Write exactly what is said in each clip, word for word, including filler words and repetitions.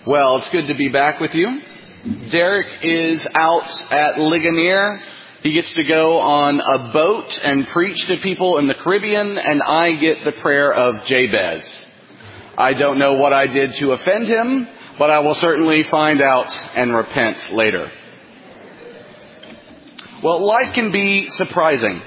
Well, it's good to be back with you. Derek is out at Ligonier. He gets to go on a boat and preach to people in the Caribbean, and I get the prayer of Jabez. I don't know what I did to offend him, but I will certainly find out and repent later. Well, life can be surprising.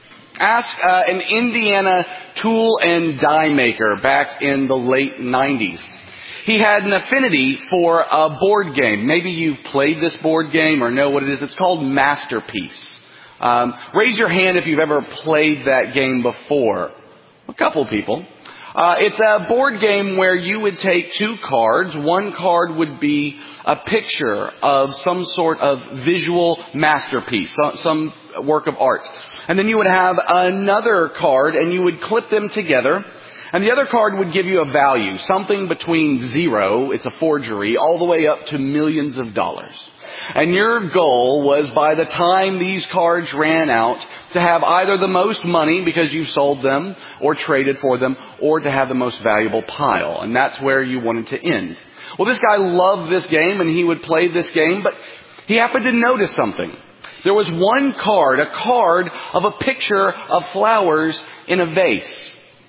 Ask uh, an Indiana tool and die maker back in the late nineties. He had an affinity for a board game. Maybe you've played this board game or know what it is. It's called Masterpiece. Um, raise your hand if you've ever played that game before. A couple people. Uh, it's a board game where you would take two cards. One card would be a picture of some sort of visual masterpiece, some work of art. And then you would have another card and you would clip them together. And the other card would give you a value, something between zero, it's a forgery, all the way up to millions of dollars. And your goal was, by the time these cards ran out, to have either the most money because you sold them or traded for them, or to have the most valuable pile. And that's where you wanted to end. Well, this guy loved this game and he would play this game, but he happened to notice something. There was one card, a card of a picture of flowers in a vase.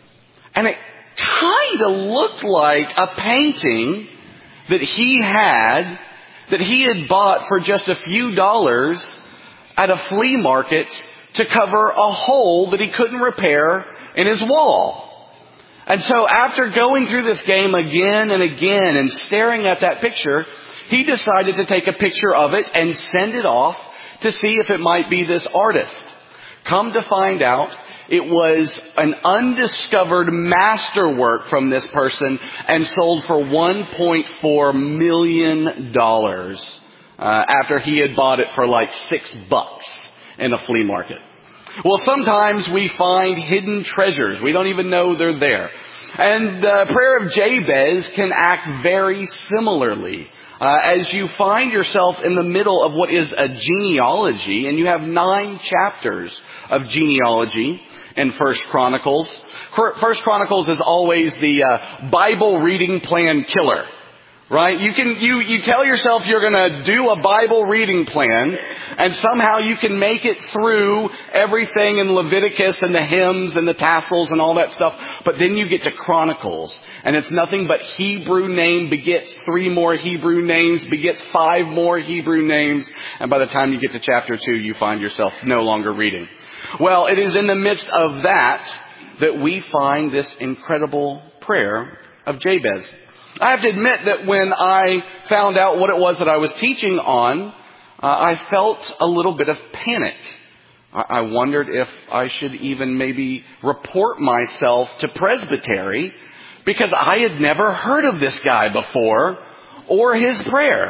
And it kind of looked like a painting that he had, that he had bought for just a few dollars at a flea market to cover a hole that he couldn't repair in his wall. And so after going through this game again and again and staring at that picture, he decided to take a picture of it and send it off to see if it might be this artist. Come to find out, it was an undiscovered masterwork from this person and sold for one point four million dollars uh, after he had bought it for like six bucks in a flea market. Well, sometimes we find hidden treasures. We don't even know they're there. And the prayer of Jabez can act very similarly. Uh, as you find yourself in the middle of what is a genealogy, and you have nine chapters of genealogy in First Chronicles. First Chronicles is always the uh, Bible reading plan killer, right? You can you you tell yourself you're going to do a Bible reading plan, and somehow you can make it through everything in Leviticus and the hymns and the tassels and all that stuff. But then you get to Chronicles, and it's nothing but Hebrew name begets three more Hebrew names, begets five more Hebrew names, and by the time you get to chapter two, you find yourself no longer reading. Well, it is in the midst of that that we find this incredible prayer of Jabez. I have to admit that when I found out what it was that I was teaching on, uh, I felt a little bit of panic. I, I wondered if I should even maybe report myself to Presbytery, because I had never heard of this guy before or his prayer.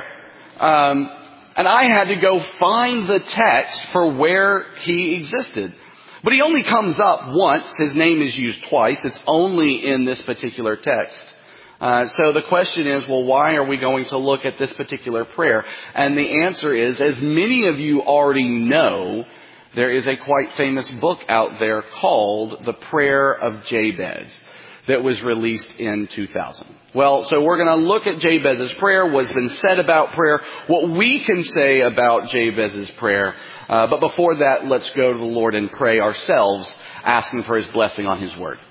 Um, and I had to go find the text for where he existed. But he only comes up once. His name is used twice. It's only in this particular text. Uh, so the question is, well, why are we going to look at this particular prayer? And the answer is, as many of you already know, there is a quite famous book out there called The Prayer of Jabez that was released in two thousand. Well, so we're going to look at Jabez's prayer, what's been said about prayer, what we can say about Jabez's prayer. Uh, but before that, let's go to the Lord and pray ourselves, asking for His blessing on His word.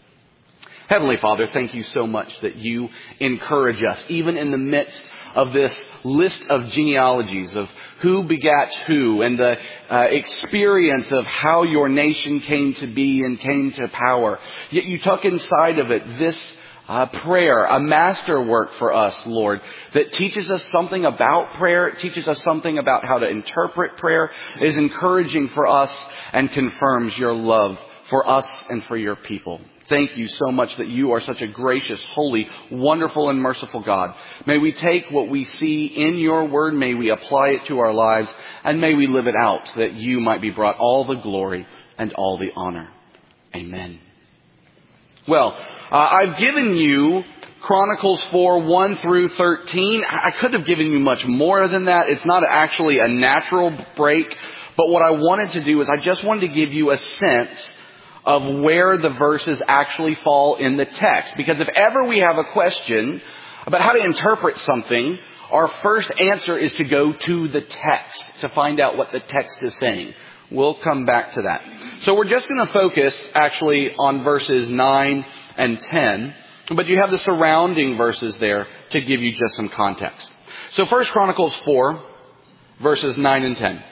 Heavenly Father, thank you so much that you encourage us, even in the midst of this list of genealogies of who begat who and the uh, experience of how your nation came to be and came to power. Yet you took inside of it this uh, prayer, a masterwork for us, Lord, that teaches us something about prayer. It teaches us something about how to interpret prayer. It is encouraging for us and confirms your love for us and for your people. Thank you so much that you are such a gracious, holy, wonderful, and merciful God. May we take what we see in your word, may we apply it to our lives, and may we live it out, that you might be brought all the glory and all the honor. Amen. Well, uh, I've given you Chronicles four, one through thirteen. I could have given you much more than that. It's not actually a natural break, but what I wanted to do is I just wanted to give you a sense of where the verses actually fall in the text. Because if ever we have a question about how to interpret something, our first answer is to go to the text to find out what the text is saying. We'll come back to that. So we're just going to focus actually on verses nine and ten, but you have the surrounding verses there to give you just some context. So First Chronicles four, verses nine and ten.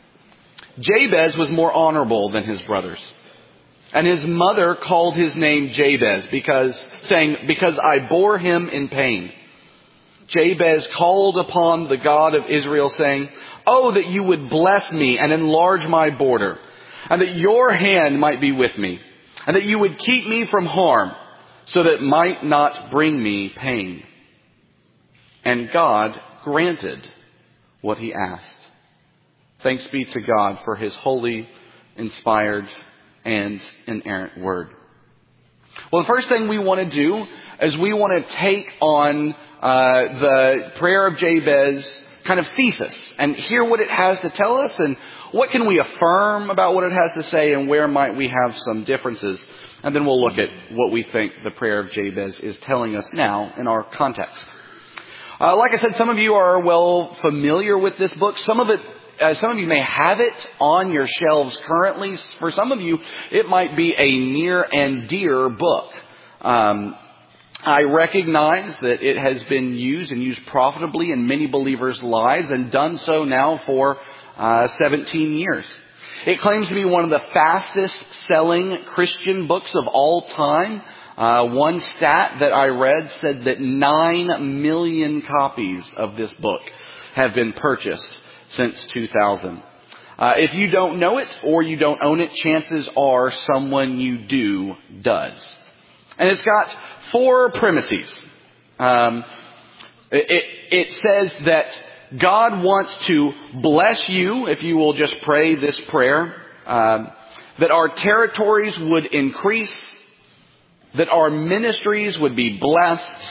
Jabez was more honorable than his brothers, and his mother called his name Jabez, because saying, because I bore him in pain. Jabez called upon the God of Israel, saying, oh, that you would bless me and enlarge my border, and that your hand might be with me, and that you would keep me from harm, so that it might not bring me pain. And God granted what he asked. Thanks be to God for his holy, inspired, and inerrant word. Well, the first thing we want to do is we want to take on uh, the prayer of Jabez kind of thesis and hear what it has to tell us, and what can we affirm about what it has to say, and where might we have some differences. And then we'll look at what we think the prayer of Jabez is telling us now in our context. Uh, like I said, some of you are well familiar with this book. Some of it Uh, some of you may have it on your shelves currently. For some of you, it might be a near and dear book. Um, I recognize that it has been used and used profitably in many believers' lives, and done so now for uh, seventeen years. It claims to be one of the fastest selling Christian books of all time. Uh, one stat that I read said that nine million copies of this book have been purchased since two thousand. Uh, if you don't know it or you don't own it, chances are someone you do does. And it's got four premises. Um, it, it says that God wants to bless you if you will just pray this prayer, um, that our territories would increase, that our ministries would be blessed,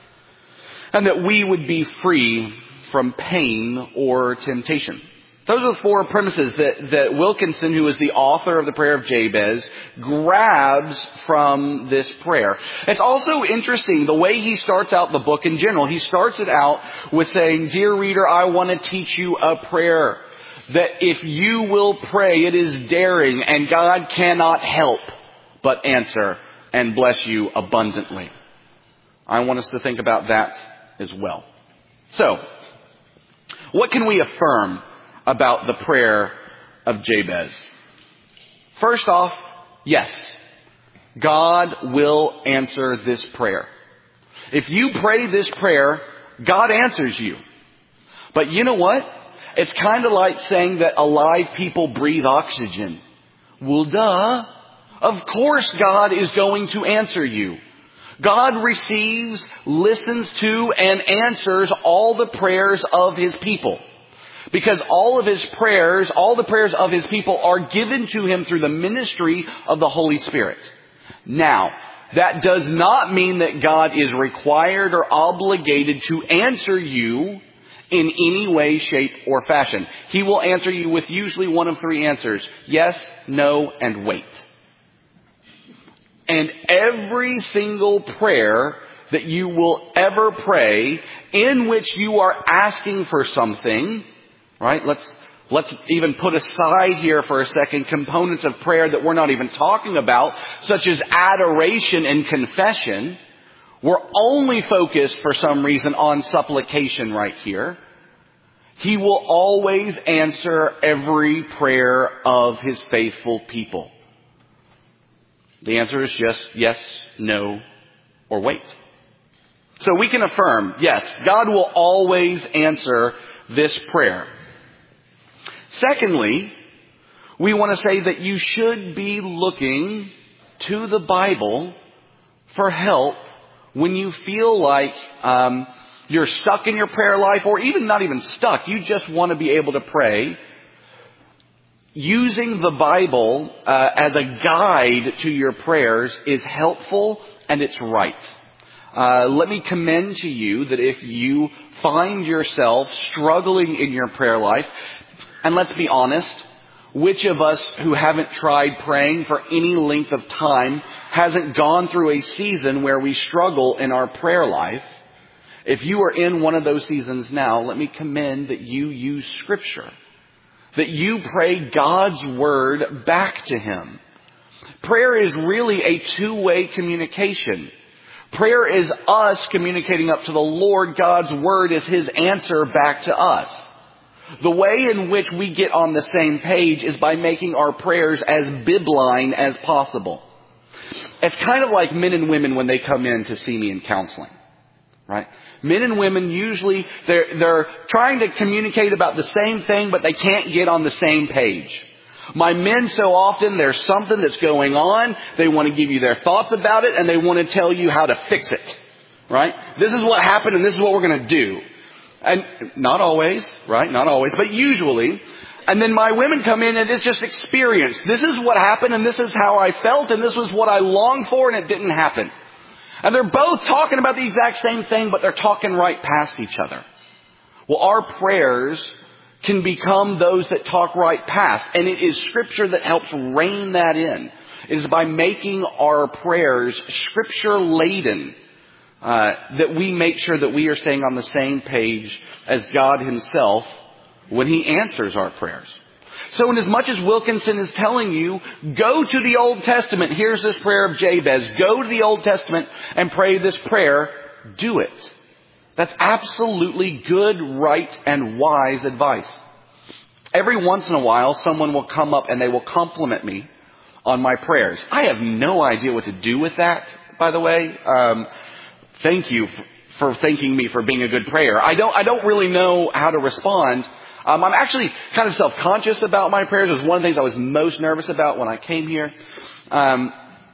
and that we would be free from pain or temptation. Those are the four premises that, that Wilkinson, who is the author of the prayer of Jabez, grabs from this prayer. It's also interesting the way he starts out the book in general. He starts it out with saying, dear reader, I want to teach you a prayer that if you will pray, it is daring, and God cannot help but answer and bless you abundantly. I want us to think about that as well. So, what can we affirm about the prayer of Jabez? First off, yes, God will answer this prayer. If you pray this prayer, God answers you. But you know what? It's kind of like saying that alive people breathe oxygen. Well, duh. Of course God is going to answer you. God receives, listens to, and answers all the prayers of his people. Because all of his prayers, all the prayers of his people are given to him through the ministry of the Holy Spirit. Now, that does not mean that God is required or obligated to answer you in any way, shape, or fashion. He will answer you with usually one of three answers: yes, no, and wait. And every single prayer that you will ever pray in which you are asking for something, right? Let's, let's even put aside here for a second components of prayer that we're not even talking about, such as adoration and confession. We're only focused for some reason on supplication right here. He will always answer every prayer of his faithful people. The answer is just yes, no, or wait. So we can affirm, yes, God will always answer this prayer. Secondly, we want to say that you should be looking to the Bible for help when you feel like um, you're stuck in your prayer life, or even not even stuck. You just want to be able to pray. Using the Bible uh, as a guide to your prayers is helpful, and it's right. Uh, let me commend to you that if you find yourself struggling in your prayer life, and let's be honest, which of us who haven't tried praying for any length of time hasn't gone through a season where we struggle in our prayer life? If you are in one of those seasons now, let me commend that you use Scripture. That you pray God's Word back to Him. Prayer is really a two-way communication. Prayer is us communicating up to the Lord. God's Word is His answer back to us. The way in which we get on the same page is by making our prayers as bibline as possible. It's kind of like men and women when they come in to see me in counseling, right? Men and women usually, they're, they're trying to communicate about the same thing, but they can't get on the same page. My men, so often, there's something that's going on. They want to give you their thoughts about it, and they want to tell you how to fix it, right? This is what happened, and this is what we're going to do. And not always, right? Not always, but usually. And then my women come in and it's just experience. This is what happened and this is how I felt and this was what I longed for and it didn't happen. And they're both talking about the exact same thing, but they're talking right past each other. Well, our prayers can become those that talk right past. And it is Scripture that helps rein that in. It is by making our prayers Scripture-laden uh, that we make sure that we are staying on the same page as God Himself when He answers our prayers. So in as much as Wilkinson is telling you, go to the Old Testament. Here's this prayer of Jabez. Go to the Old Testament and pray this prayer. Do it. That's absolutely good, right, and wise advice. Every once in a while, someone will come up and they will compliment me on my prayers. I have no idea what to do with that, by the way. Um, thank you for thanking me for being a good prayer. I don't, I don't really know how to respond. Um, I'm actually kind of self-conscious about my prayers. It was one of the things I was most nervous about when I came here. Um,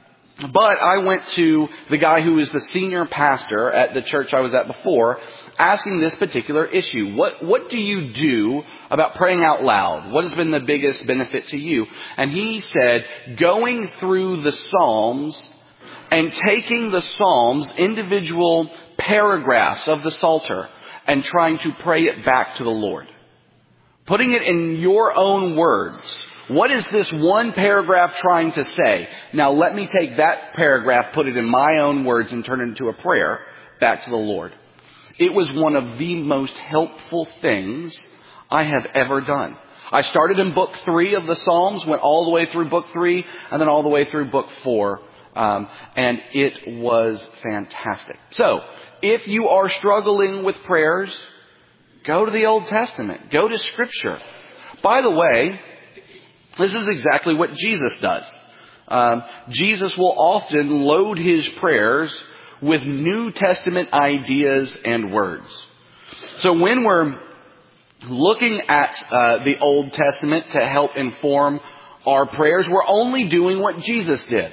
but I went to the guy who was the senior pastor at the church I was at before, asking this particular issue. What, what do you do about praying out loud? What has been the biggest benefit to you? And he said, going through the Psalms and taking the Psalms, individual paragraphs of the Psalter, and trying to pray it back to the Lord. Putting it in your own words. What is this one paragraph trying to say? Now let me take that paragraph, put it in my own words, and turn it into a prayer back to the Lord. It was one of the most helpful things I have ever done. I started in book three of the Psalms, went all the way through book three, and then all the way through book four. Um, and it was fantastic. So, if you are struggling with prayers, go to the Old Testament. Go to Scripture. By the way, this is exactly what Jesus does. Um, Jesus will often load His prayers with New Testament ideas and words. So when we're looking at uh, the Old Testament to help inform our prayers, we're only doing what Jesus did.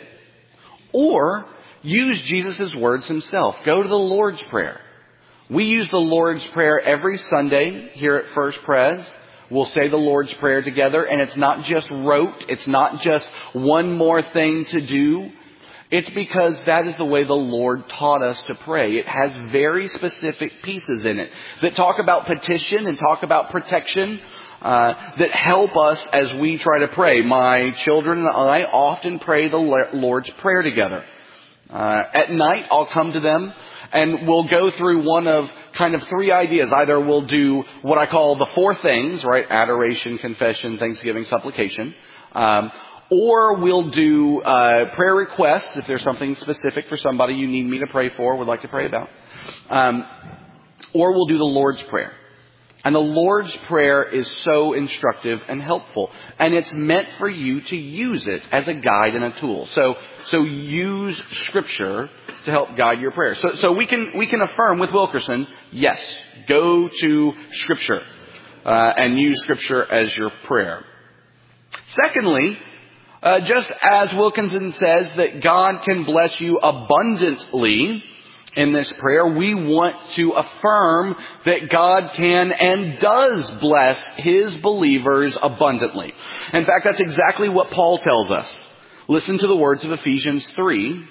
Or use Jesus' words Himself. Go to the Lord's Prayer. We use the Lord's Prayer every Sunday here at First Pres. We'll say the Lord's Prayer together, and it's not just rote. It's not just one more thing to do. It's because that is the way the Lord taught us to pray. It has very specific pieces in it that talk about petition and talk about protection, uh, that help us as we try to pray. My children and I often pray the Lord's Prayer together. Uh, at night, I'll come to them and we'll go through one of kind of three ideas. Either we'll do what I call the four things, right? Adoration, confession, thanksgiving, supplication. Um, or we'll do uh, prayer requests if there's something specific for somebody you need me to pray for, would like to pray about. Um, or we'll do the Lord's Prayer. And the Lord's Prayer is so instructive and helpful. And it's meant for you to use it as a guide and a tool. So, so use Scripture to help guide your prayer. So, so we can, we can affirm with Wilkerson, yes, go to Scripture, uh, and use Scripture as your prayer. Secondly, uh, just as Wilkinson says that God can bless you abundantly in this prayer, we want to affirm that God can and does bless His believers abundantly. In fact, that's exactly what Paul tells us. Listen to the words of Ephesians three,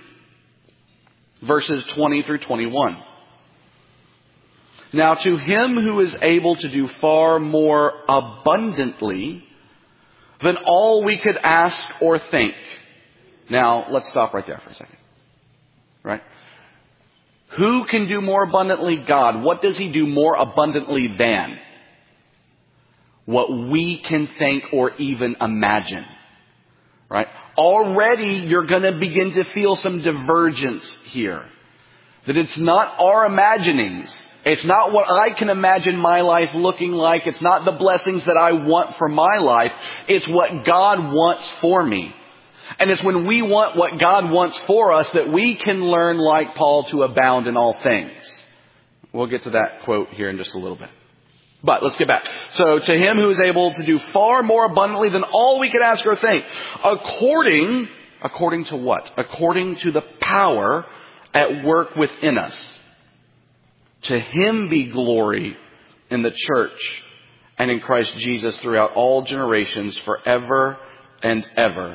verses twenty through twenty-one. Now to Him who is able to do far more abundantly than all we could ask or think. Now, let's stop right there for a second. Right? Who can do more abundantly? God. What does he do more abundantly than? What we can think or even imagine. Right? Already you're going to begin to feel some divergence here. That it's not our imaginings. It's not what I can imagine my life looking like. It's not the blessings that I want for my life. It's what God wants for me. And it's when we want what God wants for us that we can learn, like Paul, to abound in all things. We'll get to that quote here in just a little bit. But let's get back. So, to him who is able to do far more abundantly than all we could ask or think, according, according to what? According to the power at work within us. To him be glory in the church and in Christ Jesus throughout all generations, forever and ever.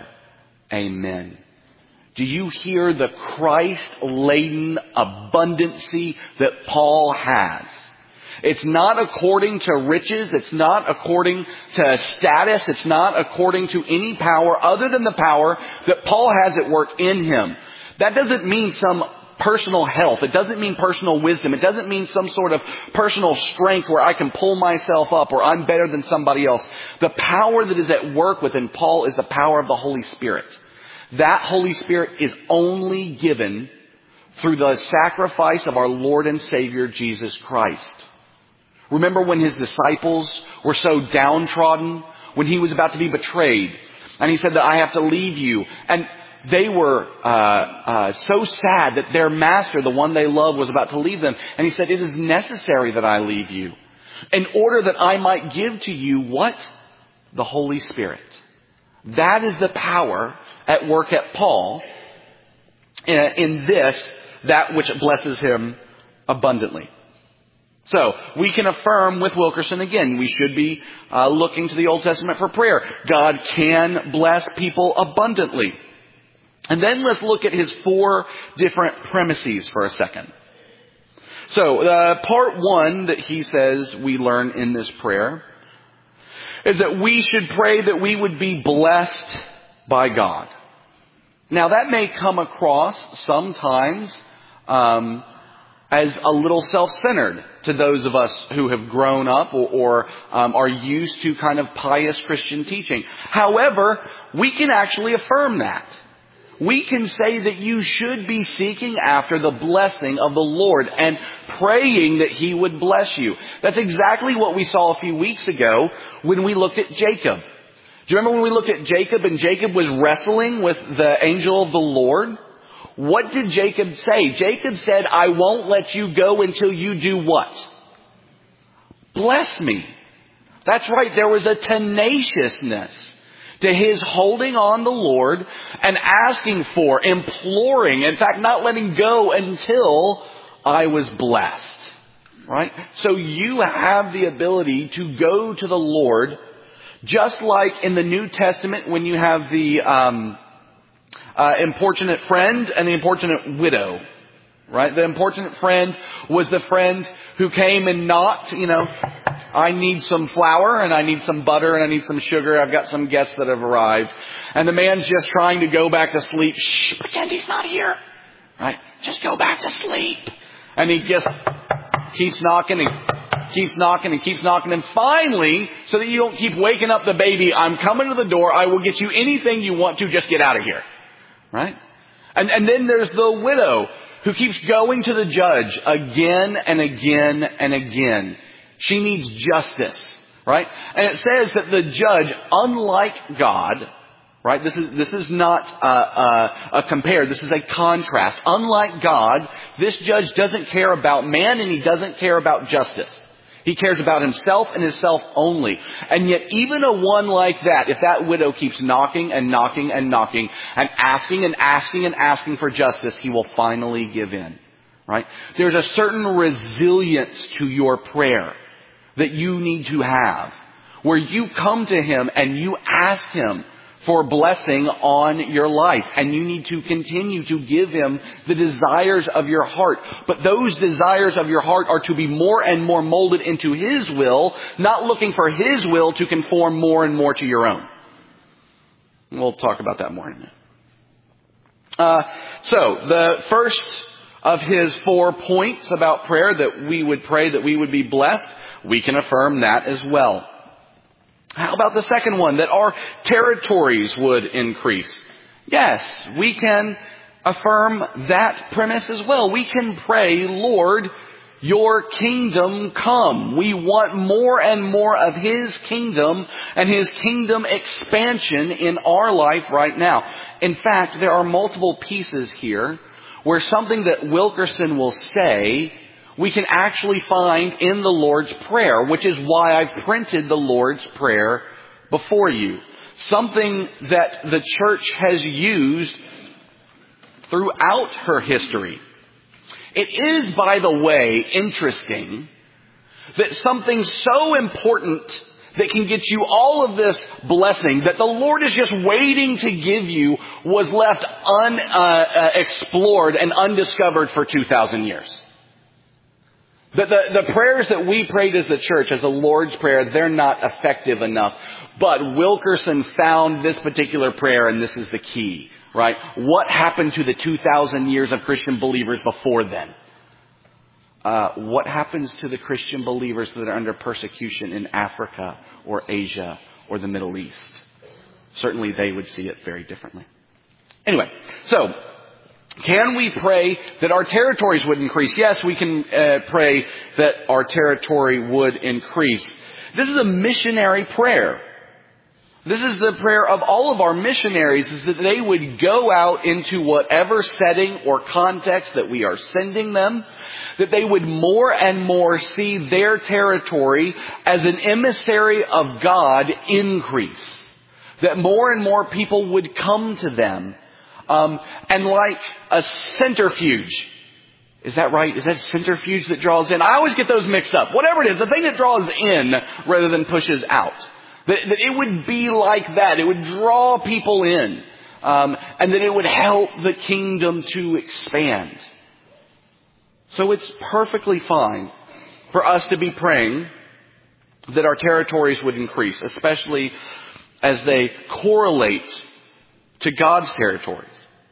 Amen. Do you hear the Christ-laden abundancy that Paul has? It's not according to riches. It's not according to status. It's not according to any power other than the power that Paul has at work in him. That doesn't mean some personal health. It doesn't mean personal wisdom. It doesn't mean some sort of personal strength where I can pull myself up or I'm better than somebody else. The power that is at work within Paul is the power of the Holy Spirit. That Holy Spirit is only given through the sacrifice of our Lord and Savior, Jesus Christ. Remember when his disciples were so downtrodden, when he was about to be betrayed, and he said that I have to leave you. And they were uh, uh, so sad that their master, the one they loved, was about to leave them. And he said, it is necessary that I leave you in order that I might give to you what? The Holy Spirit. That is the power at work at Paul in, in this, that which blesses him abundantly. So, we can affirm with Wilkerson again, we should be uh, looking to the Old Testament for prayer. God can bless people abundantly. And then let's look at his four different premises for a second. So, uh, part one that he says we learn in this prayer is that we should pray that we would be blessed by God. Now, that may come across sometimes um, as a little self-centered to those of us who have grown up or, or um, are used to kind of pious Christian teaching. However, we can actually affirm that. We can say that you should be seeking after the blessing of the Lord and praying that he would bless you. That's exactly what we saw a few weeks ago when we looked at Jacob. Do you remember when we looked at Jacob and Jacob was wrestling with the angel of the Lord? What did Jacob say? Jacob said, I won't let you go until you do what? Bless me. That's right. There was a tenaciousness to his holding on the Lord and asking for, imploring, in fact, not letting go until I was blessed. Right? So you have the ability to go to the Lord, just like in the New Testament when you have the um, uh, importunate friend and the importunate widow. Right? The importunate friend was the friend who came and knocked, you know, I need some flour and I need some butter and I need some sugar. I've got some guests that have arrived. And the man's just trying to go back to sleep. Shh, pretend he's not here. Right? Just go back to sleep. And he just keeps knocking and keeps knocking and keeps knocking. And finally, so that you don't keep waking up the baby, I'm coming to the door. I will get you anything you want to. Just get out of here. Right? And, and then there's the widow who keeps going to the judge again and again and again. She needs justice, right? And it says that the judge, unlike God, right? This is this is not uh, uh, a compare. This is a contrast. Unlike God, this judge doesn't care about man and he doesn't care about justice. He cares about himself and himself only. And yet even a one like that, if that widow keeps knocking and knocking and knocking and asking and asking and asking for justice, he will finally give in. Right? There's a certain resilience to your prayer that you need to have, where you come to him and you ask him for blessing on your life. And you need to continue to give him the desires of your heart. But those desires of your heart are to be more and more molded into his will, not looking for his will to conform more and more to your own. We'll talk about that more in a minute. Uh, so, the first of his four points about prayer, that we would pray that we would be blessed, we can affirm that as well. How about the second one, that our territories would increase? Yes, we can affirm that premise as well. We can pray, Lord, your kingdom come. We want more and more of his kingdom and his kingdom expansion in our life right now. In fact, there are multiple pieces here where something that Wilkerson will say we can actually find in the Lord's Prayer, which is why I've printed the Lord's Prayer before you. Something that the church has used throughout her history. It is, by the way, interesting that something so important that can get you all of this blessing that the Lord is just waiting to give you was left unexplored uh, uh, and undiscovered for two thousand years. The, the, the prayers that we prayed as the church, as the Lord's Prayer, they're not effective enough. But Wilkerson found this particular prayer, and this is the key, right? What happened to the two thousand years of Christian believers before then? Uh, what happens to the Christian believers that are under persecution in Africa or Asia or the Middle East? Certainly they would see it very differently. Anyway, so can we pray that our territories would increase? Yes, we can uh, pray that our territory would increase. This is a missionary prayer. This is the prayer of all of our missionaries, is that they would go out into whatever setting or context that we are sending them, that they would more and more see their territory as an emissary of God increase. That more and more people would come to them. Um, and like a centrifuge. Is that right? Is that centrifuge that draws in? I always get those mixed up. Whatever it is, the thing that draws in rather than pushes out. That, that it would be like that. It would draw people in. Um, and that it would help the kingdom to expand. So it's perfectly fine for us to be praying that our territories would increase, especially as they correlate to God's territories.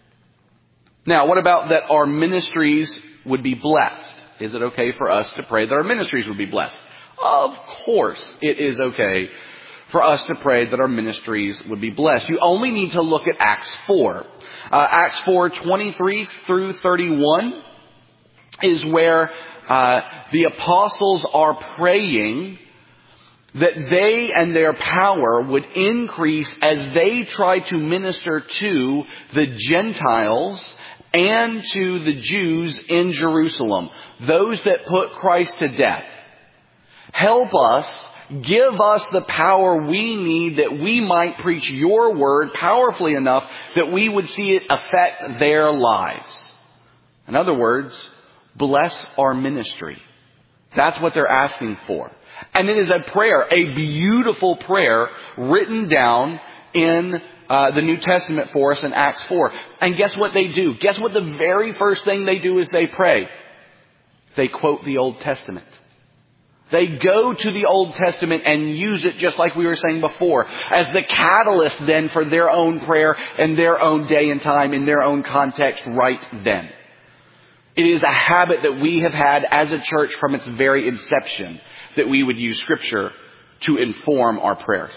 Now, what about that our ministries would be blessed? Is it okay for us to pray that our ministries would be blessed? Of course it is okay for us to pray that our ministries would be blessed. You only need to look at Acts four. Uh, Acts four, twenty-three through thirty-one is where uh, the apostles are praying that they and their power would increase as they try to minister to the Gentiles and to the Jews in Jerusalem, those that put Christ to death. Help us, give us the power we need that we might preach your word powerfully enough that we would see it affect their lives. In other words, bless our ministry. That's what they're asking for. And it is a prayer, a beautiful prayer written down in uh, the New Testament for us in Acts four. And guess what they do? Guess what the very first thing they do is they pray? They quote the Old Testament. They go to the Old Testament and use it, just like we were saying before, as the catalyst then for their own prayer and their own day and time in their own context right then. It is a habit that we have had as a church from its very inception, that we would use Scripture to inform our prayers.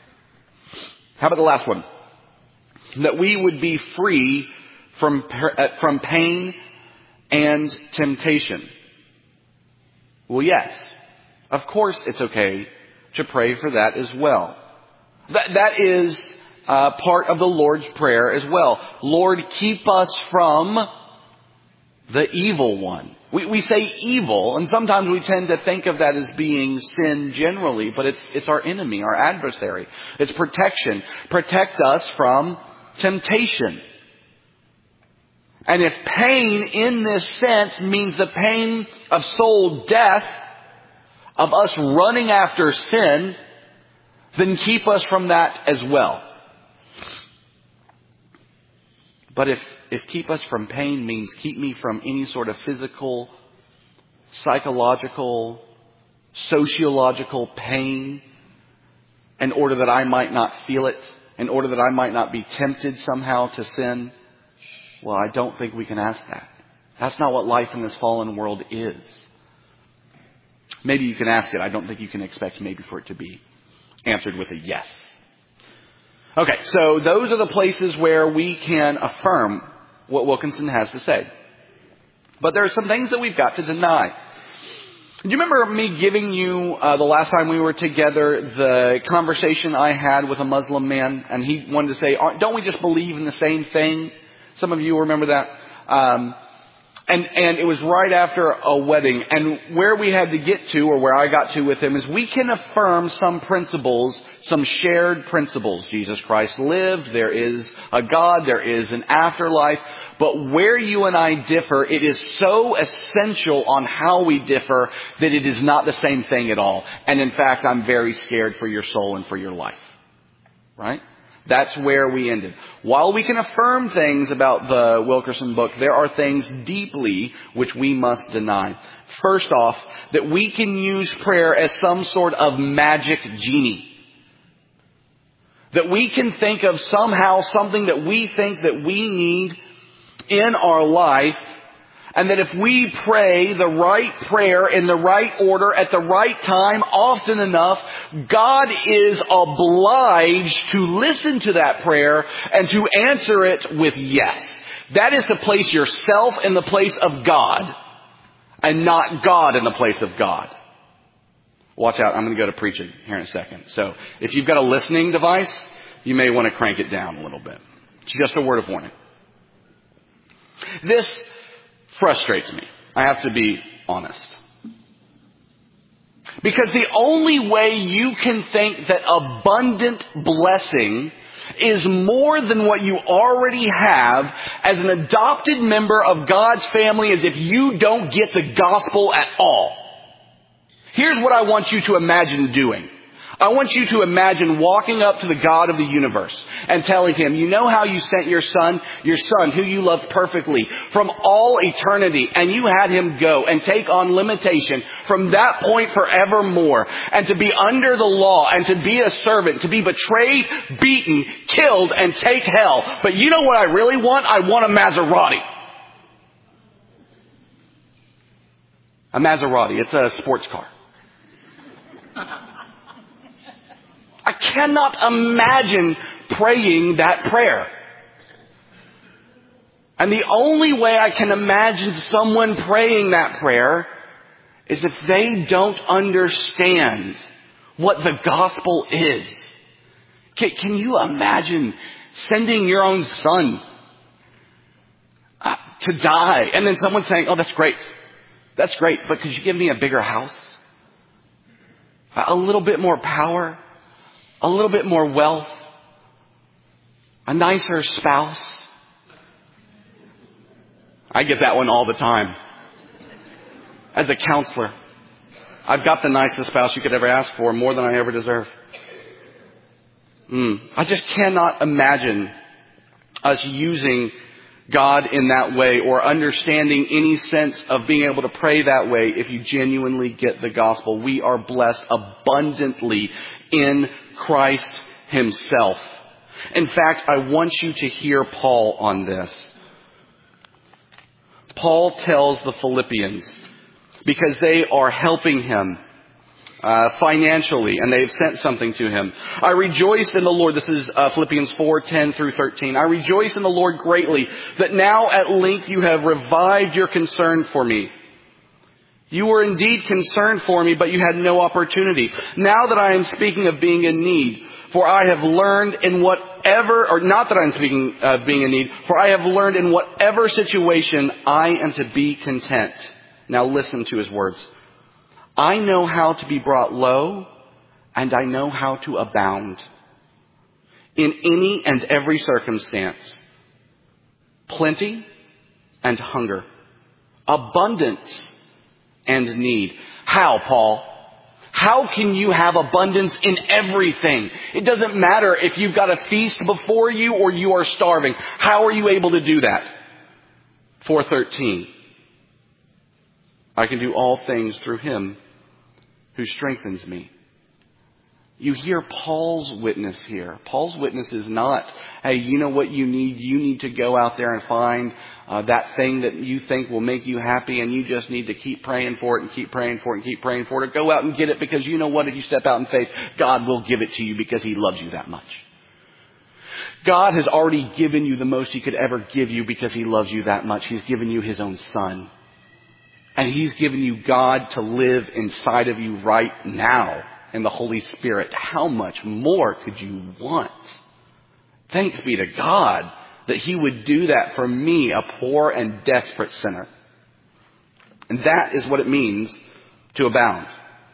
How about the last one? That we would be free from, from pain and temptation. Well, yes. Of course it's okay to pray for that as well. That, that is uh, part of the Lord's Prayer as well. Lord, keep us from the evil one. We, we say evil, and sometimes we tend to think of that as being sin generally, but it's, it's our enemy, our adversary. It's protection. Protect us from temptation. And if pain in this sense means the pain of soul death, of us running after sin, then keep us from that as well. But if, if keep us from pain means keep me from any sort of physical, psychological, sociological pain, in order that I might not feel it, in order that I might not be tempted somehow to sin, well, I don't think we can ask that. That's not what life in this fallen world is. Maybe you can ask it. I don't think you can expect maybe for it to be answered with a yes. Okay, so those are the places where we can affirm what Wilkinson has to say. But there are some things that we've got to deny. Do you remember me giving you, uh, the last time we were together, the conversation I had with a Muslim man? And he wanted to say, don't we just believe in the same thing? Some of you remember that. Um, and, and it was right after a wedding. And where we had to get to, or where I got to with him, is we can affirm some principles, some shared principles. Jesus Christ lived. There is a God. There is an afterlife. But where you and I differ, it is so essential on how we differ that it is not the same thing at all. And in fact, I'm very scared for your soul and for your life. Right? That's where we ended. While we can affirm things about the Wilkerson book, there are things deeply which we must deny. First off, that we can use prayer as some sort of magic genie. That we can think of somehow something that we think that we need in our life, and that if we pray the right prayer in the right order at the right time often enough, God is obliged to listen to that prayer and to answer it with yes. That is to place yourself in the place of God and not God in the place of God. Watch out, I'm going to go to preaching here in a second. So if you've got a listening device, you may want to crank it down a little bit. It's just a word of warning. This frustrates me. I have to be honest. Because the only way you can think that abundant blessing is more than what you already have as an adopted member of God's family is if you don't get the gospel at all. Here's what I want you to imagine doing. I want you to imagine walking up to the God of the universe and telling him, you know how you sent your son, your son who you loved perfectly from all eternity, and you had him go and take on limitation from that point forevermore, and to be under the law and to be a servant, to be betrayed, beaten, killed, and take hell. But you know what I really want? I want a Maserati. A Maserati. It's a sports car. I cannot imagine praying that prayer. And the only way I can imagine someone praying that prayer is if they don't understand what the gospel is. Can, can you imagine sending your own son uh, to die and then someone saying, oh, that's great. That's great, but could you give me a bigger house? A little bit more power? A little bit more wealth, a nicer spouse. I get that one all the time. As a counselor, I've got the nicest spouse you could ever ask for, more than I ever deserve. Mm. I just cannot imagine us using God in that way or understanding any sense of being able to pray that way if you genuinely get the gospel. We are blessed abundantly in Christ himself. In fact, I want you to hear Paul on this. Paul tells the Philippians, because they are helping him uh, financially, and they've sent something to him. I rejoice in the Lord. This is uh, Philippians four, ten through thirteen. I rejoice in the Lord greatly that now at length you have revived your concern for me. You were indeed concerned for me, but you had no opportunity. Now that I am speaking of being in need, for I have learned in whatever, or not that I'm speaking of being in need, for I have learned in whatever situation I am to be content. Now listen to his words. I know how to be brought low, and I know how to abound in any and every circumstance. Plenty and hunger, abundance and need. How, Paul? How can you have abundance in everything? It doesn't matter if you've got a feast before you or you are starving. How are you able to do that? four thirteen. I can do all things through him who strengthens me. You hear Paul's witness here. Paul's witness is not, hey, you know what you need? You need to go out there and find uh, that thing that you think will make you happy, and you just need to keep praying for it and keep praying for it and keep praying for it. Or go out and get it, because you know what? If you step out in faith, God will give it to you because He loves you that much. God has already given you the most He could ever give you because He loves you that much. He's given you His own Son. And He's given you God to live inside of you right now in the Holy Spirit. How much more could you want? Thanks be to God that He would do that for me, a poor and desperate sinner. And that is what it means to abound.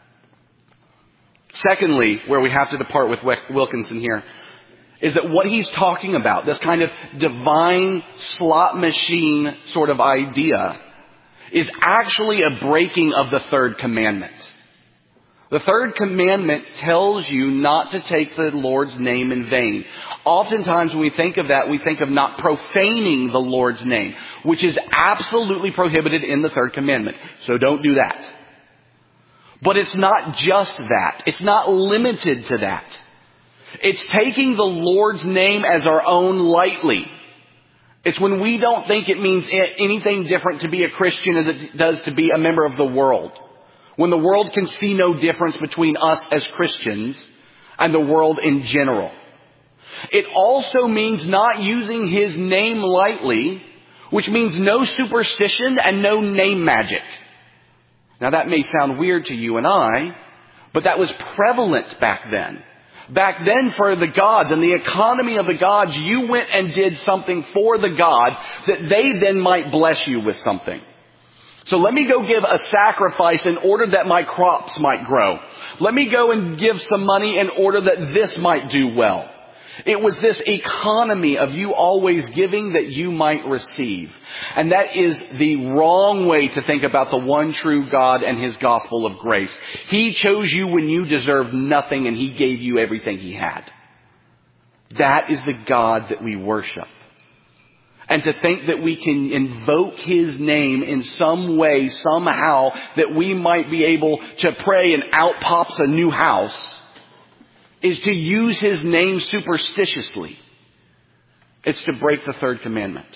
Secondly, where we have to depart with Wilkinson here, is that what he's talking about, this kind of divine slot machine sort of idea, is actually a breaking of the third commandment. The third commandment tells you not to take the Lord's name in vain. Oftentimes when we think of that, we think of not profaning the Lord's name, which is absolutely prohibited in the third commandment. So don't do that. But it's not just that. It's not limited to that. It's taking the Lord's name as our own lightly. It's when we don't think it means anything different to be a Christian as it does to be a member of the world. When the world can see no difference between us as Christians and the world in general. It also means not using His name lightly, which means no superstition and no name magic. Now that may sound weird to you and I, but that was prevalent back then. Back then for the gods and the economy of the gods, you went and did something for the god that they then might bless you with something. So let me go give a sacrifice in order that my crops might grow. Let me go and give some money in order that this might do well. It was this economy of you always giving that you might receive. And that is the wrong way to think about the one true God and His gospel of grace. He chose you when you deserved nothing, and He gave you everything He had. That is the God that we worship. And to think that we can invoke His name in some way, somehow, that we might be able to pray and out pops a new house, is to use His name superstitiously. It's to break the third commandment.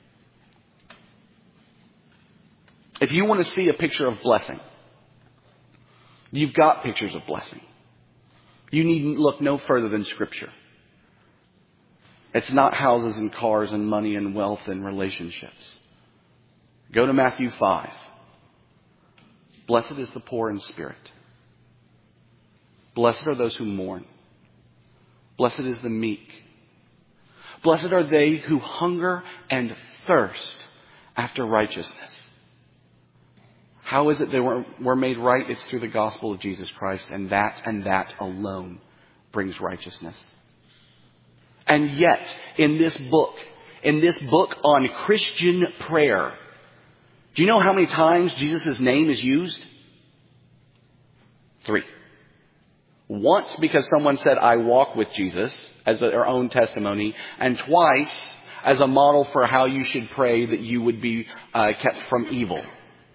If you want to see a picture of blessing, you've got pictures of blessing. You need look no further than Scripture. It's not houses and cars and money and wealth and relationships. Go to Matthew five. Blessed is the poor in spirit. Blessed are those who mourn. Blessed is the meek. Blessed are they who hunger and thirst after righteousness. How is it they were, were made right? It's through the gospel of Jesus Christ, and that and that alone brings righteousness. And yet, in this book, in this book on Christian prayer, do you know how many times Jesus' name is used? Three. Once because someone said, I walk with Jesus, as their own testimony. And twice as a model for how you should pray that you would be uh, kept from evil.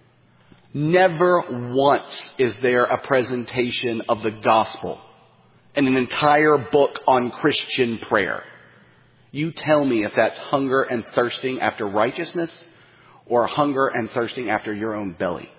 Never once is there a presentation of the gospel in an entire book on Christian prayer. You tell me if that's hunger and thirsting after righteousness or hunger and thirsting after your own belly.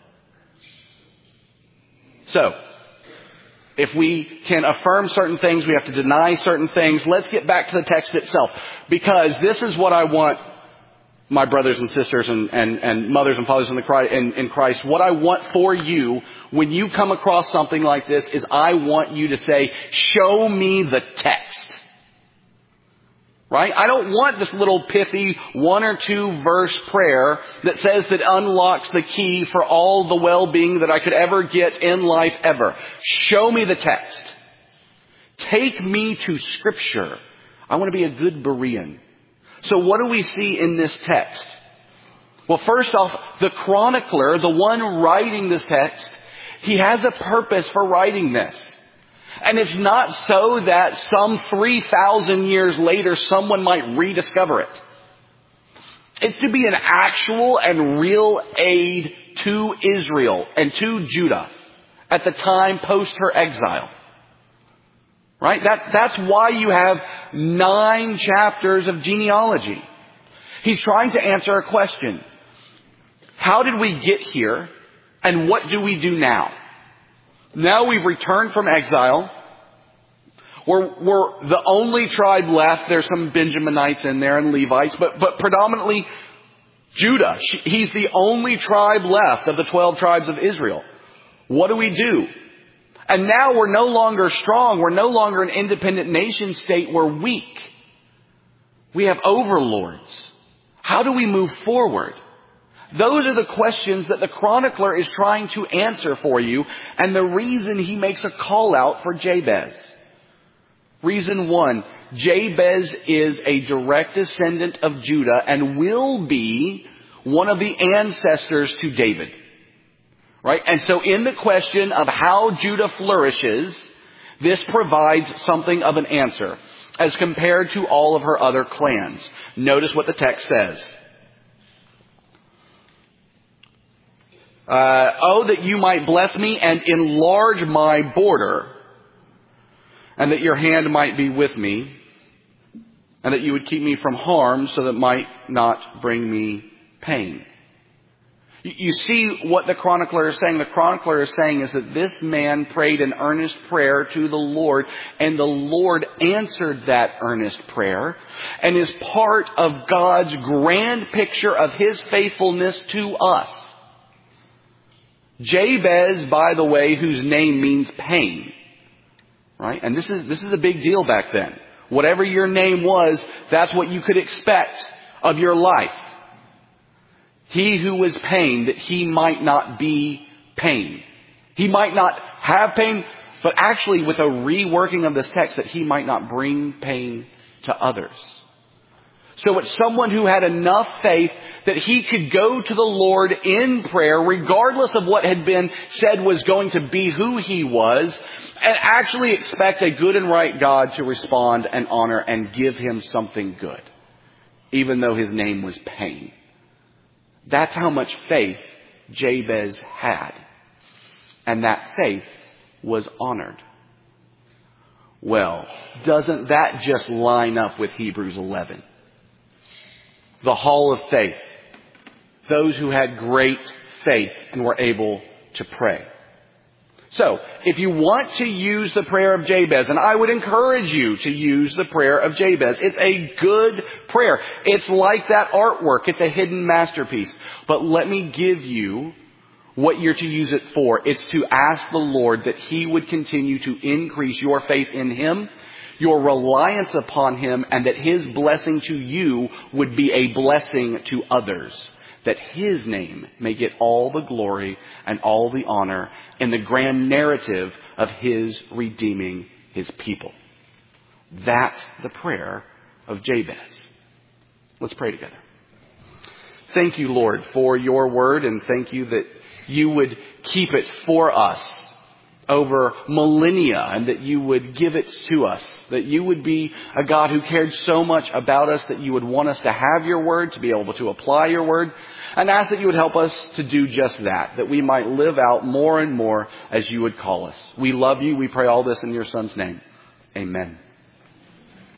So, if we can affirm certain things, we have to deny certain things. Let's get back to the text itself. Because this is what I want my brothers and sisters and, and, and mothers and fathers in, the, in, in Christ. What I want for you when you come across something like this is I want you to say, show me the text. Right? I don't want this little pithy one or two verse prayer that says that unlocks the key for all the well-being that I could ever get in life ever. Show me the text. Take me to Scripture. I want to be a good Berean. So what do we see in this text? Well, first off, the chronicler, the one writing this text, he has a purpose for writing this. And it's not so that some three thousand years later someone might rediscover it. It's to be an actual and real aid to Israel and to Judah at the time post her exile. Right? That, that's why you have nine chapters of genealogy. He's trying to answer a question. How did we get here? And what do we do now? Now we've returned from exile. We're, we're the only tribe left. There's some Benjaminites in there and Levites, but, but predominantly Judah. He's the only tribe left of the twelve tribes of Israel. What do we do? And now we're no longer strong. We're no longer an independent nation state. We're weak. We have overlords. How do we move forward? Those are the questions that the chronicler is trying to answer for you, and the reason he makes a call out for Jabez. Reason one, Jabez is a direct descendant of Judah and will be one of the ancestors to David. Right? And so in the question of how Judah flourishes, this provides something of an answer as compared to all of her other clans. Notice what the text says. Uh, oh, that you might bless me and enlarge my border, and that your hand might be with me, and that you would keep me from harm so that it might not bring me pain. You see what the chronicler is saying. The chronicler is saying is that this man prayed an earnest prayer to the Lord, and the Lord answered that earnest prayer, and is part of God's grand picture of His faithfulness to us. Jabez, by the way, whose name means pain. Right? And this is, this is a big deal back then. Whatever your name was, that's what you could expect of your life. He who was pain, that he might not be pain. He might not have pain, but actually with a reworking of this text, that he might not bring pain to others. So it's someone who had enough faith that he could go to the Lord in prayer, regardless of what had been said was going to be who he was, and actually expect a good and right God to respond and honor and give him something good, even though his name was pain. That's how much faith Jabez had. And that faith was honored. Well, doesn't that just line up with Hebrews eleven? The hall of faith. Those who had great faith and were able to pray. So, if you want to use the prayer of Jabez, and I would encourage you to use the prayer of Jabez. It's a good prayer. It's like that artwork. It's a hidden masterpiece. But let me give you what you're to use it for. It's to ask the Lord that He would continue to increase your faith in Him, your reliance upon Him, and that His blessing to you would be a blessing to others. That His name may get all the glory and all the honor in the grand narrative of His redeeming His people. That's the prayer of Jabez. Let's pray together. Thank you, Lord, for your word, and thank you that you would keep it for us over millennia, and that you would give it to us, that you would be a God who cared so much about us that you would want us to have your word, to be able to apply your word, and ask that you would help us to do just that, that we might live out more and more as you would call us. We love you. We pray all this in your Son's name. Amen.